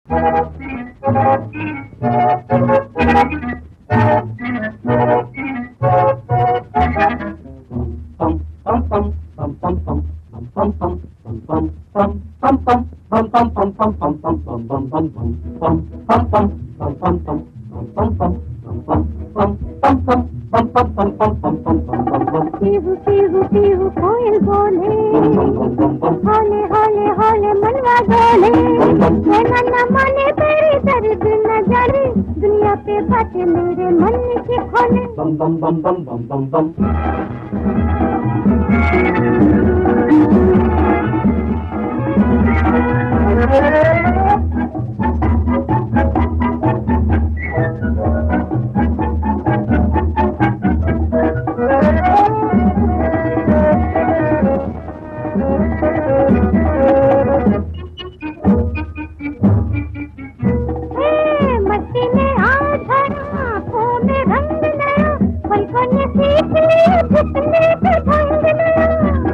पीहू पीहू पीहू कोयल बोले, हौले हौले हौले मनवा डोले, कहना न माने तेरी दर्द न जाने, दुनिया पे बातें मेरे मन की खोले। बम बम बम बम बम बम बम। मस्ती में आज आँखों में रंग नया, पलकों ने सीख लिया झुकने का ढंग नया।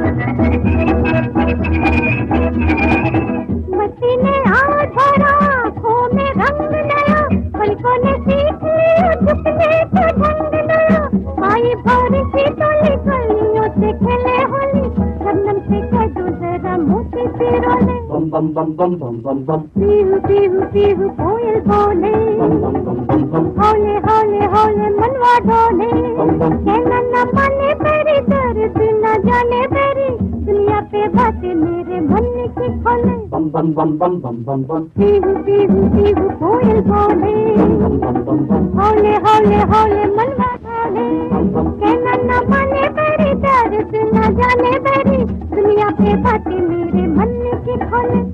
मस्ती में आज आँखों में रंग नया, पलकों ने सीख लिया झुकने का ढंग नया। आई भोर की टोली कलियों से खेले होली, शबनम से कह दो जरा मोती से रोले। बम बम बम बम बम बम बम। पीहू पीहू पीहू कोयल बोले, बम बम बम बम बम। हौले हौले हौले मनवा डोले, कहना न माने तेरी दर्द न जाने तेरी, दुनिया पे बातें मेरे मन की खोले। बम बम बम बम बम बम बम। पीहू पीहू पीहू कोयल बोले, बम बम बम बम। हौले हौले हौले मनवा डोले, कहना न माने तेरी दर्द न जाने तेरी, दुनिया पे बातें मेरे मन की खोले।